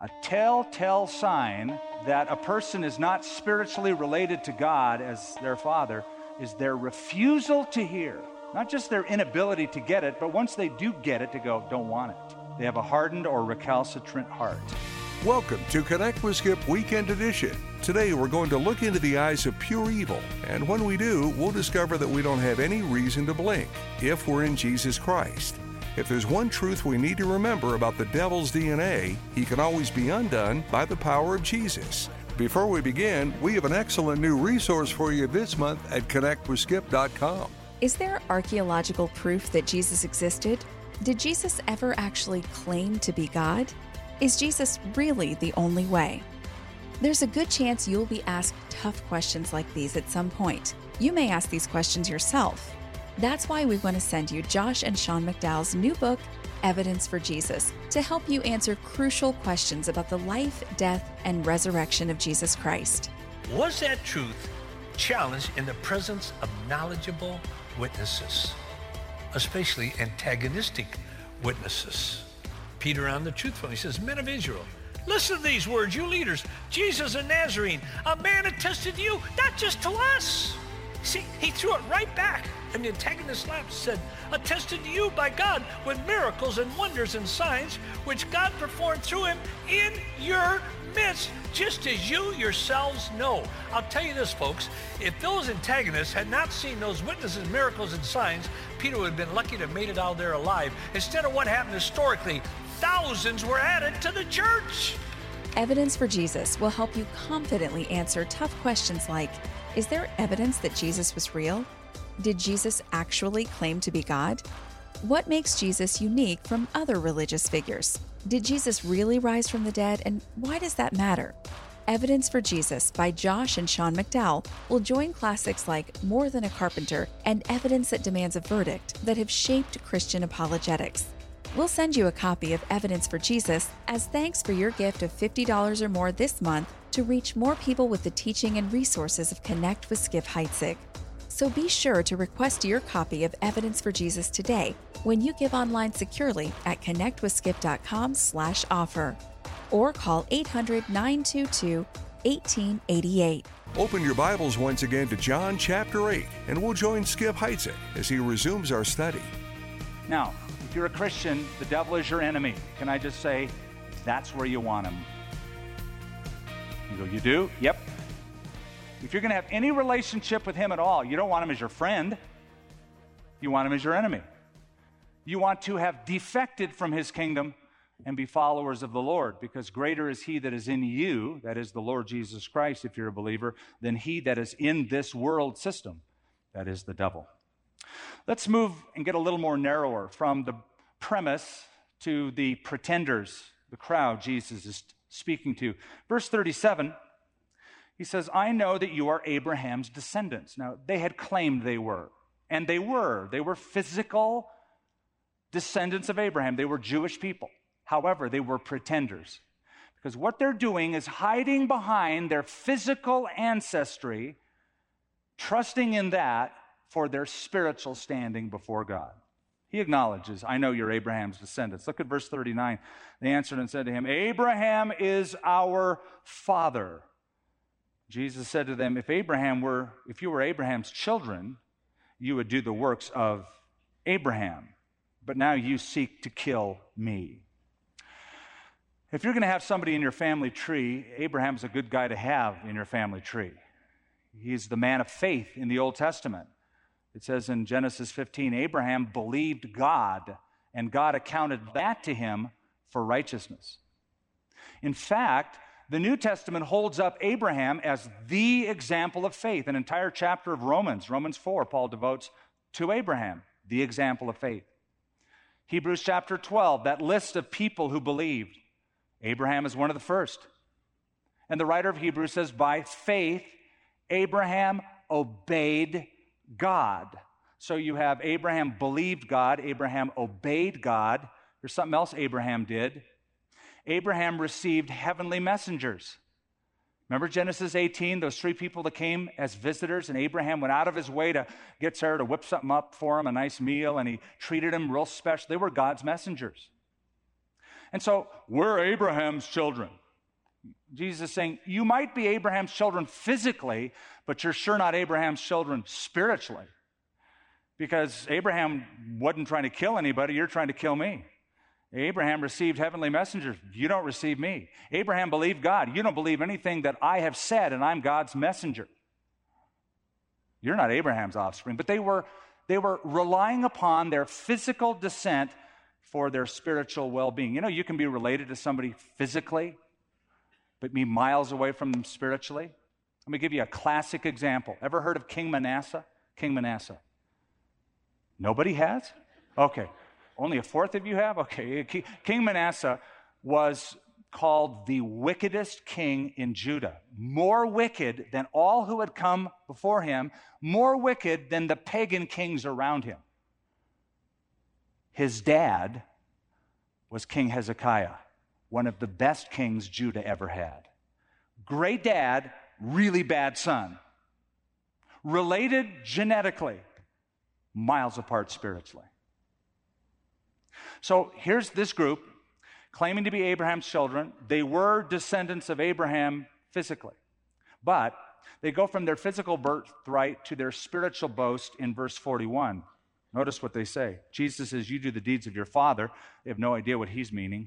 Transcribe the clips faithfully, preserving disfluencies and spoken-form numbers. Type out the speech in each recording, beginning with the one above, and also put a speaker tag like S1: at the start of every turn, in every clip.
S1: A telltale sign that a person is not spiritually related to God as their Father is their refusal to hear. Not just their inability to get it, but once they do get it, to go, don't want it. They have a hardened or recalcitrant heart.
S2: Welcome to Connect with Skip Weekend Edition. Today we're going to look into the eyes of pure evil, and when we do, we'll discover that we don't have any reason to blink if we're in Jesus Christ. If there's one truth we need to remember about the devil's D N A, he can always be undone by the power of Jesus. Before we begin, we have an excellent new resource for you this month at connect with skip dot com.
S3: Is there archaeological proof that Jesus existed? Did Jesus ever actually claim to be God? Is Jesus really the only way? There's a good chance you'll be asked tough questions like these at some point. You may ask these questions yourself. That's why we want to send you Josh and Sean McDowell's new book, Evidence for Jesus, to help you answer crucial questions about the life, death, and resurrection of Jesus Christ.
S4: Was that truth challenged in the presence of knowledgeable witnesses, especially antagonistic witnesses? Peter on the truthful, he says, men of Israel, listen to these words, you leaders. Jesus of Nazarene, a man attested to you, not just to us. See, he threw it right back. And the antagonist laughed, said, attested to you by God with miracles and wonders and signs, which God performed through him in your midst, just as you yourselves know. I'll tell you this, folks, if those antagonists had not seen those witnesses, miracles, and signs, Peter would have been lucky to have made it out there alive. Instead of what happened historically, thousands were added to the church.
S3: Evidence for Jesus will help you confidently answer tough questions like, is there evidence that Jesus was real? Did Jesus actually claim to be God? What makes Jesus unique from other religious figures? Did Jesus really rise from the dead, and why does that matter? Evidence for Jesus by Josh and Sean McDowell will join classics like More Than a Carpenter and Evidence That Demands a Verdict that have shaped Christian apologetics. We'll send you a copy of Evidence for Jesus as thanks for your gift of fifty dollars or more this month to reach more people with the teaching and resources of Connect with Skip Heitzig. So be sure to request your copy of Evidence for Jesus today when you give online securely at connect with skip dot com slash offer or call eight hundred, nine two two, one eight eight eight.
S2: Open your Bibles once again to John chapter eight, and we'll join Skip Heitzig as he resumes our study.
S1: Now, if you're a Christian, the devil is your enemy. Can I just say, that's where you want him? You go, you do? Yep. If you're going to have any relationship with him at all, you don't want him as your friend. You want him as your enemy. You want to have defected from his kingdom and be followers of the Lord, because greater is he that is in you, that is the Lord Jesus Christ, if you're a believer, than he that is in this world system, that is the devil. Let's move and get a little more narrower from the premise to the pretenders, the crowd Jesus is speaking to. Verse thirty-seven, he says, I know that you are Abraham's descendants. Now, they had claimed they were, and they were. They were physical descendants of Abraham. They were Jewish people. However, they were pretenders, because what they're doing is hiding behind their physical ancestry, trusting in that for their spiritual standing before God. He acknowledges, I know you're Abraham's descendants. Look at verse thirty-nine. They answered and said to him, Abraham is our father. Jesus said to them, if Abraham were, if you were Abraham's children, you would do the works of Abraham. But now you seek to kill me. If you're going to have somebody in your family tree, Abraham's a good guy to have in your family tree. He's the man of faith in the Old Testament. It says in Genesis fifteen, Abraham believed God, and God accounted that to him for righteousness. In fact, the New Testament holds up Abraham as the example of faith. An entire chapter of Romans, Romans four, Paul devotes to Abraham, the example of faith. Hebrews chapter twelve, that list of people who believed. Abraham is one of the first. And the writer of Hebrews says, by faith, Abraham obeyed God. So you have Abraham believed God, Abraham obeyed God. There's something else Abraham did. Abraham received heavenly messengers. Remember Genesis eighteen, those three people that came as visitors, and Abraham went out of his way to get Sarah to whip something up for him, a nice meal, and he treated them real special. They were God's messengers. And so we're Abraham's children. Jesus is saying, you might be Abraham's children physically, but you're sure not Abraham's children spiritually. Because Abraham wasn't trying to kill anybody, you're trying to kill me. Abraham received heavenly messengers. You don't receive me. Abraham believed God. You don't believe anything that I have said, and I'm God's messenger. You're not Abraham's offspring. But they were, they were relying upon their physical descent for their spiritual well-being. You know, you can be related to somebody physically, but be miles away from them spiritually. Let me give you a classic example. Ever heard of King Manasseh? King Manasseh. Nobody has? Okay. Only a fourth of you have? Okay. King Manasseh was called the wickedest king in Judah. More wicked than all who had come before him, more wicked than the pagan kings around him. His dad was King Hezekiah, one of the best kings Judah ever had. Great dad, really bad son. Related genetically, miles apart spiritually. So here's this group claiming to be Abraham's children. They were descendants of Abraham physically, but they go from their physical birthright to their spiritual boast in verse forty-one. Notice what they say. Jesus says, you do the deeds of your father. They have no idea what he's meaning.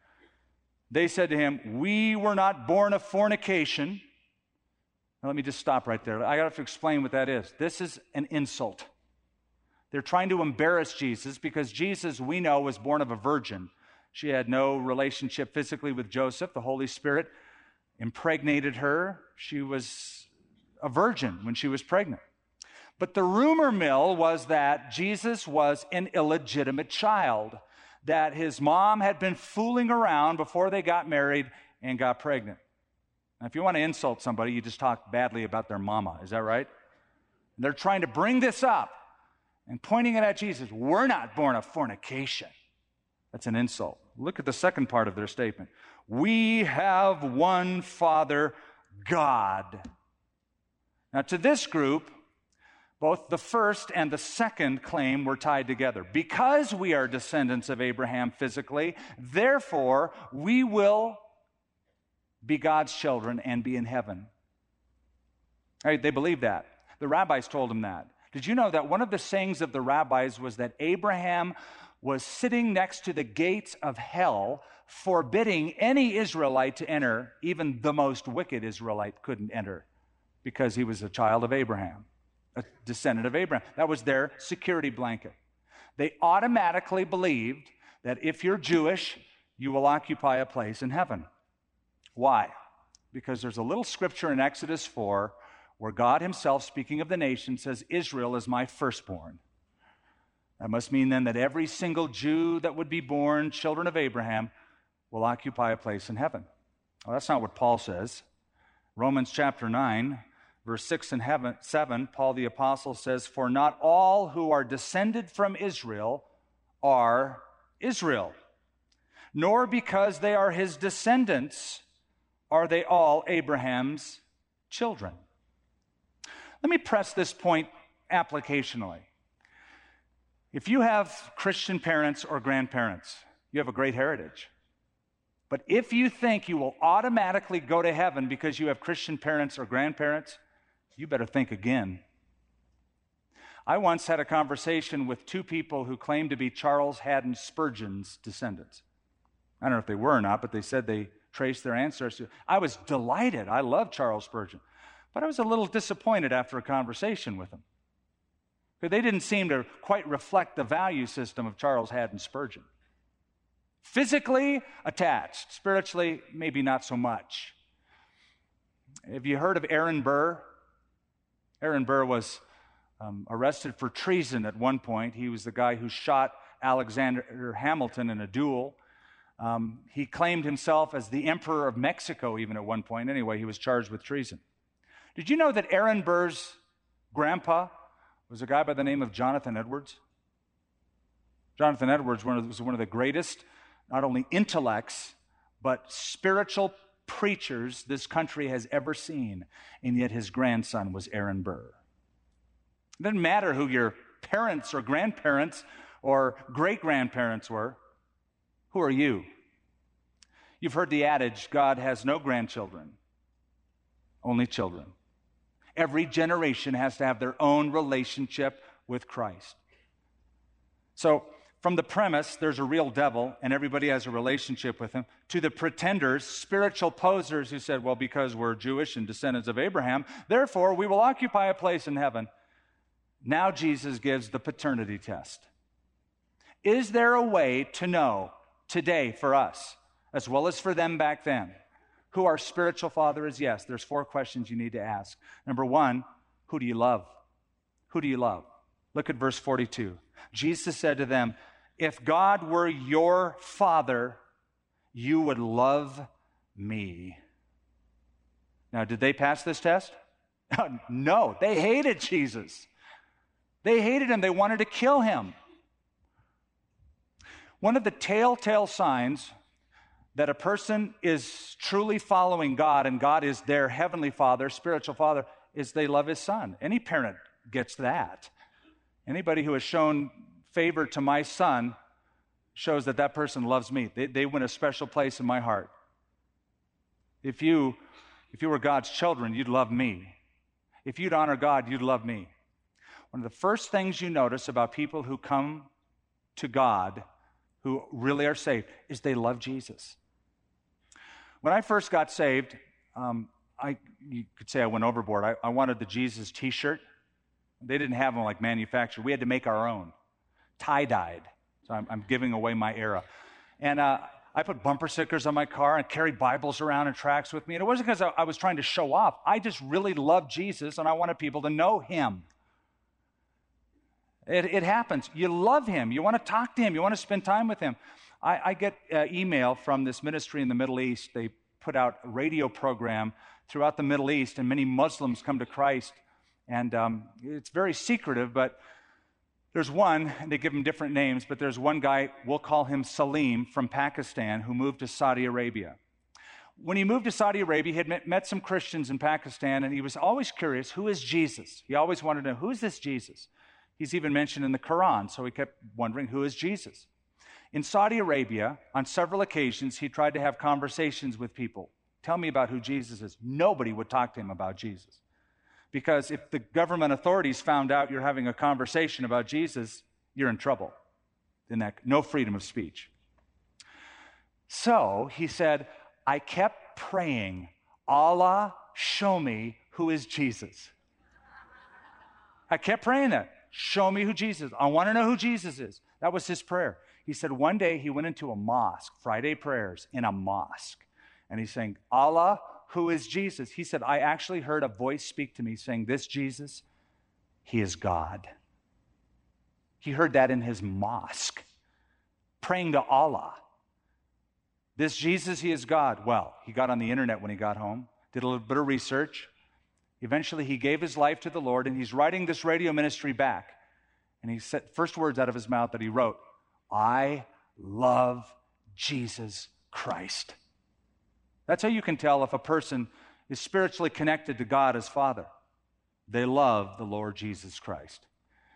S1: They said to him, we were not born of fornication. Now, let me just stop right there. I got to explain what that is. This is an insult. They're trying to embarrass Jesus because Jesus, we know, was born of a virgin. She had no relationship physically with Joseph. The Holy Spirit impregnated her. She was a virgin when she was pregnant. But the rumor mill was that Jesus was an illegitimate child, that his mom had been fooling around before they got married and got pregnant. Now, if you want to insult somebody, you just talk badly about their mama. Is that right? And they're trying to bring this up and pointing it at Jesus. We're not born of fornication. That's an insult. Look at the second part of their statement. We have one Father, God. Now, to this group, both the first and the second claim were tied together. Because we are descendants of Abraham physically, therefore we will be God's children and be in heaven. Right, they believed that. The rabbis told them that. Did you know that one of the sayings of the rabbis was that Abraham was sitting next to the gates of hell, forbidding any Israelite to enter? Even the most wicked Israelite couldn't enter because he was a child of Abraham, a descendant of Abraham. That was their security blanket. They automatically believed that if you're Jewish, you will occupy a place in heaven. Why? Because there's a little scripture in Exodus four where God himself, speaking of the nation, says, Israel is my firstborn. That must mean then that every single Jew that would be born, children of Abraham, will occupy a place in heaven. Well, that's not what Paul says. Romans chapter nine, verse six and seven, Paul the apostle says, for not all who are descended from Israel are Israel, nor because they are his descendants are they all Abraham's children. Let me press this point applicationally. If you have Christian parents or grandparents, you have a great heritage. But if you think you will automatically go to heaven because you have Christian parents or grandparents, you better think again. I once had a conversation with two people who claimed to be Charles Haddon Spurgeon's descendants. I don't know if they were or not, but they said they traced their ancestors. I was delighted. I love Charles Spurgeon. But I was a little disappointed after a conversation with them. Because they didn't seem to quite reflect the value system of Charles Haddon Spurgeon. Physically attached, spiritually maybe not so much. Have you heard of Aaron Burr? Aaron Burr was um, arrested for treason at one point. He was the guy who shot Alexander Hamilton in a duel. Um, he claimed himself as the Emperor of Mexico even at one point. Anyway, he was charged with treason. Did you know that Aaron Burr's grandpa was a guy by the name of Jonathan Edwards? Jonathan Edwards was one of the greatest, not only intellects, but spiritual preachers this country has ever seen, and yet his grandson was Aaron Burr. It doesn't matter who your parents or grandparents or great-grandparents were. Who are you? You've heard the adage, God has no grandchildren, only children. Every generation has to have their own relationship with Christ. So, from the premise, there's a real devil and everybody has a relationship with him, to the pretenders, spiritual posers who said, well, because we're Jewish and descendants of Abraham, therefore we will occupy a place in heaven. Now Jesus gives the paternity test. Is there a way to know today for us, as well as for them back then, who our spiritual father is? Yes, there's four questions you need to ask. Number one, who do you love? Who do you love? Look at verse forty-two. Jesus said to them, if God were your father, you would love me. Now, did they pass this test? No, they hated Jesus. They hated him. They wanted to kill him. One of the telltale signs that a person is truly following God and God is their heavenly father, spiritual father, is they love his son. Any parent gets that. Anybody who has shown favor to my son shows that that person loves me. They, they win a special place in my heart. If you, if you were God's children, you'd love me. If you'd honor God, you'd love me. One of the first things you notice about people who come to God, who really are saved, is they love Jesus. When I first got saved, um, I you could say I went overboard. I, I wanted the Jesus t-shirt. They didn't have them like manufactured. We had to make our own. Tie-dyed. So I'm, I'm giving away my era. And uh, I put bumper stickers on my car and carried Bibles around and tracts with me. And it wasn't because I, I was trying to show off. I just really loved Jesus, and I wanted people to know him. It, it happens. You love him. You want to talk to him. You want to spend time with him. I, I get uh, email from this ministry in the Middle East. They put out a radio program throughout the Middle East, and many Muslims come to Christ. And um, it's very secretive, but there's one, and they give him different names, but there's one guy, we'll call him Salim, from Pakistan, who moved to Saudi Arabia. When he moved to Saudi Arabia, he had met, met some Christians in Pakistan, and he was always curious, who is Jesus? He always wanted to know, who is this Jesus? He's even mentioned in the Quran, so he kept wondering, who is Jesus? In Saudi Arabia, on several occasions, he tried to have conversations with people. Tell me about who Jesus is. Nobody would talk to him about Jesus. Because if the government authorities found out you're having a conversation about Jesus, you're in trouble. Then that, no freedom of speech. So he said, I kept praying, Allah, show me who is Jesus. I kept praying that. Show me who Jesus is. I want to know who Jesus is. That was his prayer. He said one day he went into a mosque, Friday prayers in a mosque. And he's saying, Allah, who is Jesus? He said, I actually heard a voice speak to me saying, this Jesus, he is God. He heard that in his mosque, praying to Allah. This Jesus, he is God. Well, he got on the internet when he got home, did a little bit of research. Eventually, he gave his life to the Lord, and he's writing this radio ministry back. And he said, first words out of his mouth that he wrote, I love Jesus Christ. That's how you can tell if a person is spiritually connected to God as Father. They love the Lord Jesus Christ.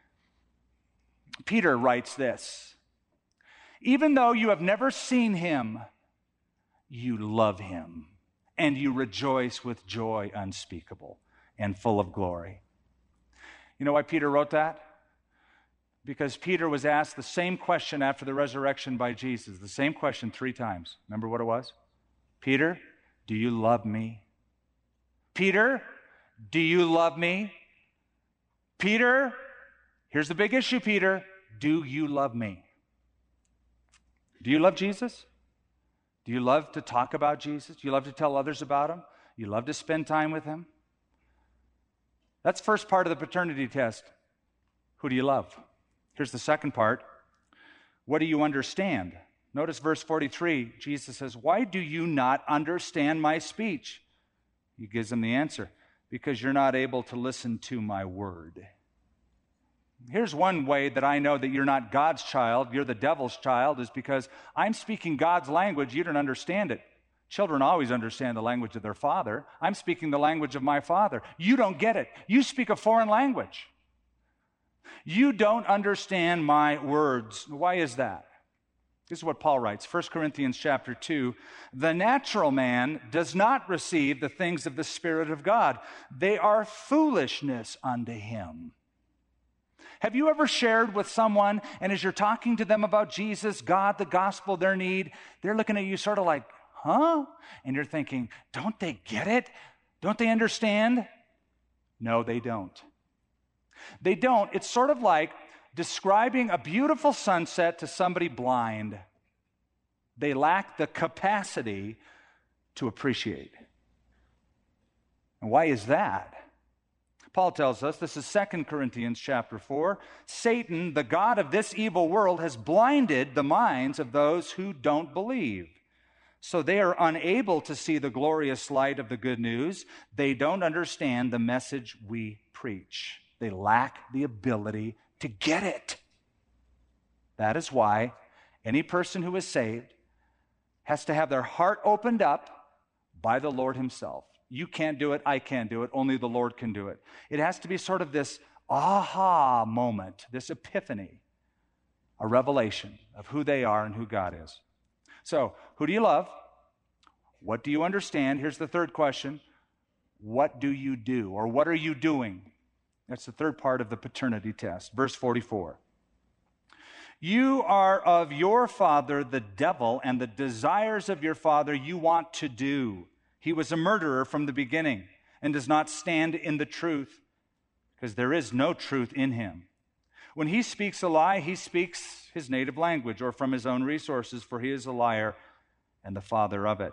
S1: Peter writes this, even though you have never seen him, you love him, and you rejoice with joy unspeakable and full of glory. You know why Peter wrote that? Because Peter was asked the same question after the resurrection by Jesus, the same question three times. Remember what it was? Peter, do you love me? Peter, do you love me? Peter, here's the big issue, Peter. Do you love me? Do you love Jesus? Do you love to talk about Jesus? Do you love to tell others about him? You love to spend time with him? That's first part of the paternity test. Who do you love? Here's the second part. What do you understand? Notice verse forty-three. Jesus says, why do you not understand my speech? He gives them the answer. Because you're not able to listen to my word. Here's one way that I know that you're not God's child, you're the devil's child, is because I'm speaking God's language, you don't understand it. Children always understand the language of their father. I'm speaking the language of my Father. You don't get it. You speak a foreign language. You don't understand my words. Why is that? This is what Paul writes, First Corinthians chapter two. The natural man does not receive the things of the Spirit of God. They are foolishness unto him. Have you ever shared with someone, and as you're talking to them about Jesus, God, the gospel, their need, they're looking at you sort of like, huh? And you're thinking, don't they get it? Don't they understand? No, they don't. They don't. It's sort of like describing a beautiful sunset to somebody blind. They lack the capacity to appreciate. And why is that? Paul tells us, this is Second Corinthians chapter four, Satan, the god of this evil world, has blinded the minds of those who don't believe. So they are unable to see the glorious light of the good news. They don't understand the message we preach. They lack the ability to get it. That is why any person who is saved has to have their heart opened up by the Lord himself. You can't do it, I can't do it, only the Lord can do it. It has to be sort of this aha moment, this epiphany, a revelation of who they are and who God is. So, who do you love? What do you understand? Here's the third question. What do you do, or what are you doing? That's the third part of the paternity test. Verse forty-four. You are of your father, the devil, and the desires of your father you want to do. He was a murderer from the beginning and does not stand in the truth because there is no truth in him. When he speaks a lie, he speaks his native language or from his own resources, for he is a liar and the father of it.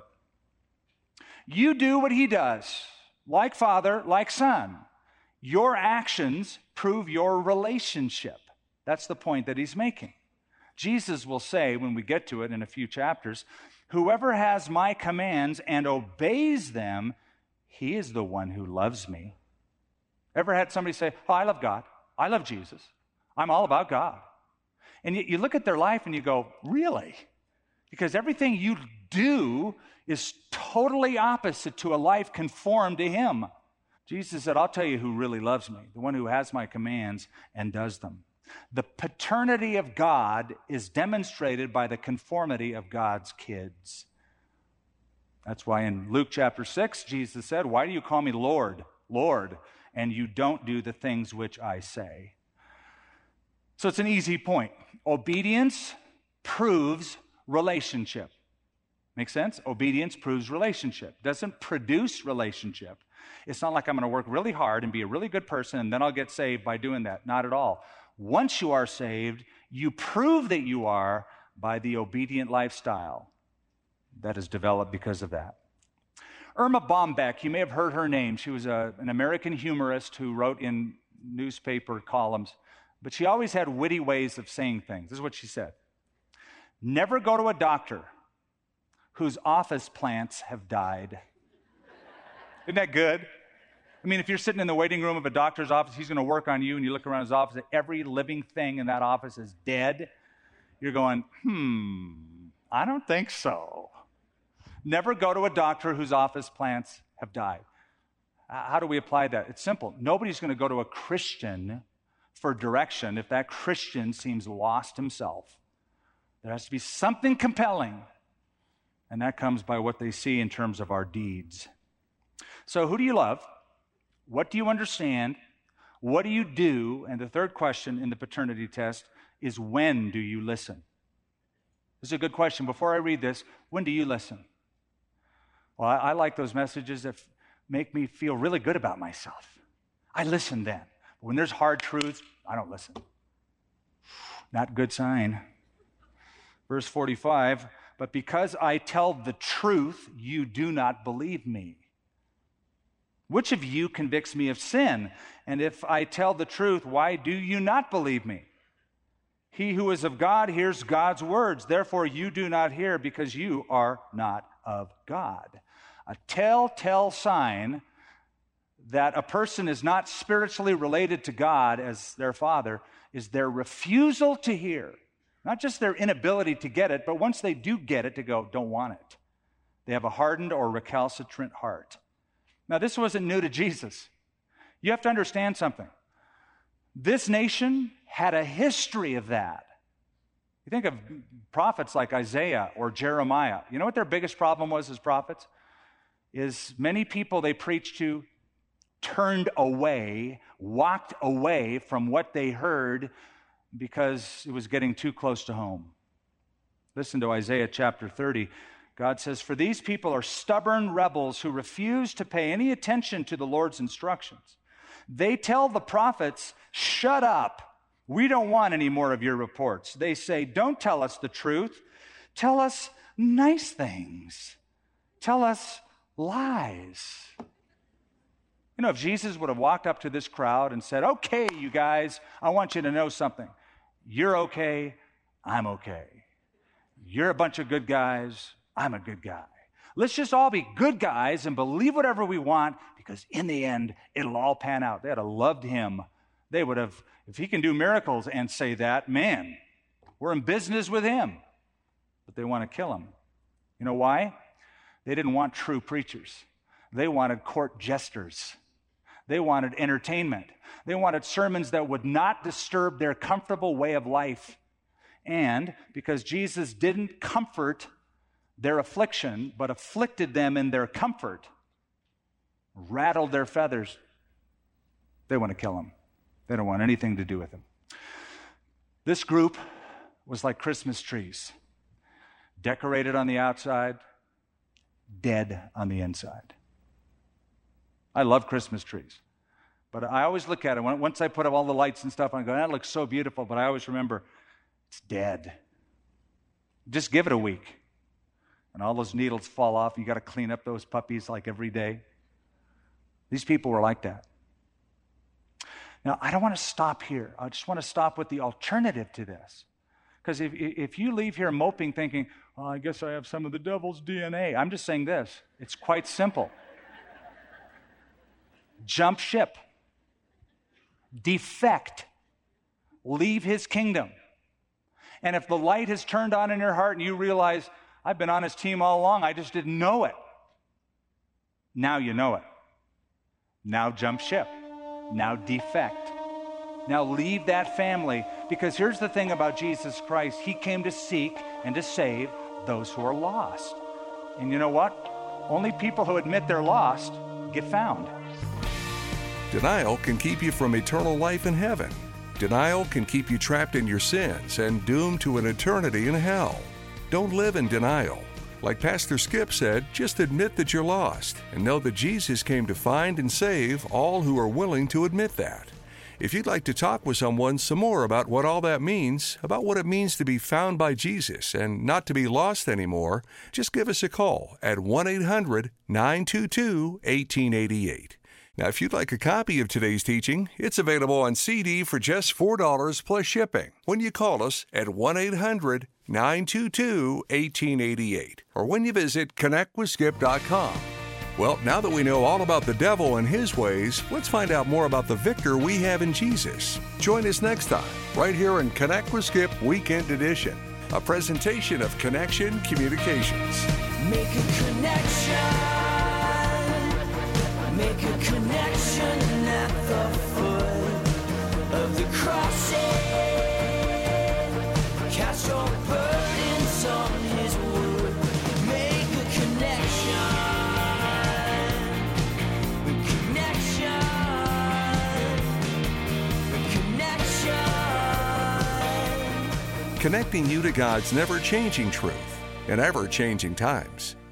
S1: You do what he does, like father, like son. Your actions prove your relationship. That's the point that he's making. Jesus will say, when we get to it in a few chapters, whoever has my commands and obeys them, he is the one who loves me. Ever had somebody say, oh, I love God. I love Jesus. I'm all about God. And you, you look at their life and you go, really? Because everything you do is totally opposite to a life conformed to him. Jesus said, I'll tell you who really loves me, the one who has my commands and does them. The paternity of God is demonstrated by the conformity of God's kids. That's why in Luke chapter six, Jesus said, why do you call me Lord, Lord, and you don't do the things which I say? So it's an easy point. Obedience proves relationship. Make sense? Obedience proves relationship. Doesn't produce relationship. It's not like I'm going to work really hard and be a really good person and then I'll get saved by doing that. Not at all. Once you are saved, you prove that you are by the obedient lifestyle that is developed because of that. Irma Bombeck, you may have heard her name. She was a, an American humorist who wrote in newspaper columns, but she always had witty ways of saying things. This is what she said. Never go to a doctor whose office plants have died. Isn't that good? I mean, if you're sitting in the waiting room of a doctor's office, he's going to work on you, and you look around his office, and every living thing in that office is dead. You're going, hmm, I don't think so. Never go to a doctor whose office plants have died. How do we apply that? It's simple. Nobody's going to go to a Christian for direction if that Christian seems lost himself. There has to be something compelling, and that comes by what they see in terms of our deeds. So who do you love? What do you understand? What do you do? And the third question in the paternity test is, when do you listen? This is a good question. Before I read this, when do you listen? Well, I, I like those messages that f- make me feel really good about myself. I listen then. But when there's hard truths, I don't listen. Not a good sign. Verse forty-five, but because I tell the truth, you do not believe me. Which of you convicts me of sin? And if I tell the truth, why do you not believe me? He who is of God hears God's words. Therefore, you do not hear because you are not of God. A telltale sign that a person is not spiritually related to God as their Father is their refusal to hear. Not just their inability to get it, but once they do get it, to go, don't want it. They have a hardened or recalcitrant heart. Now, this wasn't new to Jesus. You have to understand something. This nation had a history of that. You think of prophets like Isaiah or Jeremiah. You know what their biggest problem was as prophets? Is many people they preached to turned away, walked away from what they heard because it was getting too close to home. Listen to Isaiah chapter thirty. God says, "For these people are stubborn rebels who refuse to pay any attention to the Lord's instructions. They tell the prophets, 'Shut up. We don't want any more of your reports.' They say, 'Don't tell us the truth. Tell us nice things. Tell us lies.'" You know, if Jesus would have walked up to this crowd and said, "Okay, you guys, I want you to know something. You're okay, I'm okay. You're a bunch of good guys, I'm a good guy. Let's just all be good guys and believe whatever we want, because in the end, it'll all pan out." They'd have loved him. They would have, if he can do miracles and say that, man, we're in business with him. But they want to kill him. You know why? They didn't want true preachers. They wanted court jesters. They wanted entertainment. They wanted sermons that would not disturb their comfortable way of life. And because Jesus didn't comfort their affliction, but afflicted them in their comfort, rattled their feathers, they want to kill him. They don't want anything to do with him. This group was like Christmas trees, decorated on the outside, dead on the inside. I love Christmas trees, but I always look at it. Once I put up all the lights and stuff, I go, that looks so beautiful, but I always remember, it's dead. Just give it a week, and all those needles fall off. You got to clean up those puppies like every day. These people were like that. Now, I don't want to stop here. I just want to stop with the alternative to this. Because if, if you leave here moping thinking, "Well, I guess I have some of the devil's D N A, I'm just saying this. It's quite simple. Jump ship. Defect. Leave his kingdom. And if the light has turned on in your heart and you realize, I've been on his team all along, I just didn't know it. Now you know it. Now jump ship. Now defect. Now leave that family, because here's the thing about Jesus Christ. He came to seek and to save those who are lost. And you know what? Only people who admit they're lost get found.
S2: Denial can keep you from eternal life in heaven. Denial can keep you trapped in your sins and doomed to an eternity in hell. Don't live in denial. Like Pastor Skip said, just admit that you're lost and know that Jesus came to find and save all who are willing to admit that. If you'd like to talk with someone some more about what all that means, about what it means to be found by Jesus and not to be lost anymore, just give us a call at one eight hundred nine two two one eight eight eight. Now, if you'd like a copy of today's teaching, it's available on C D for just four dollars plus shipping when you call us at one eight hundred nine two two one eight eight eight or when you visit connect with skip dot com. Well, now that we know all about the devil and his ways, let's find out more about the victor we have in Jesus. Join us next time, right here in Connect with Skip Weekend Edition, a presentation of Connection Communications.
S5: Make a connection. Make a connection at the foot of the cross. Cast your burdens on his wood. Make a connection. Connection. Connection.
S2: Connecting you to God's never-changing truth in ever-changing times.